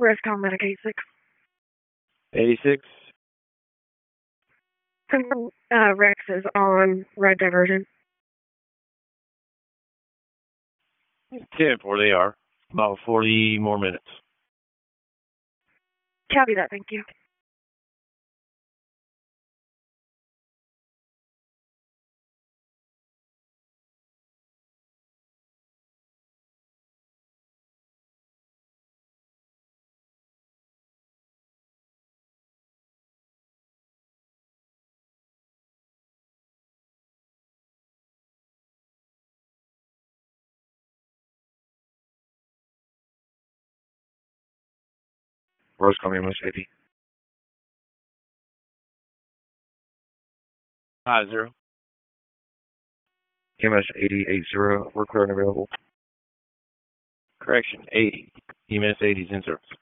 Rescom Medic 86. 86. Confirm Rex is on right diversion. 10-4, they are. About 40 more minutes. Copy that, thank you. Rosecom EMS 80. 5-0. EMS 8080. We're clear and available. Correction, 80. EMS 80 is in service.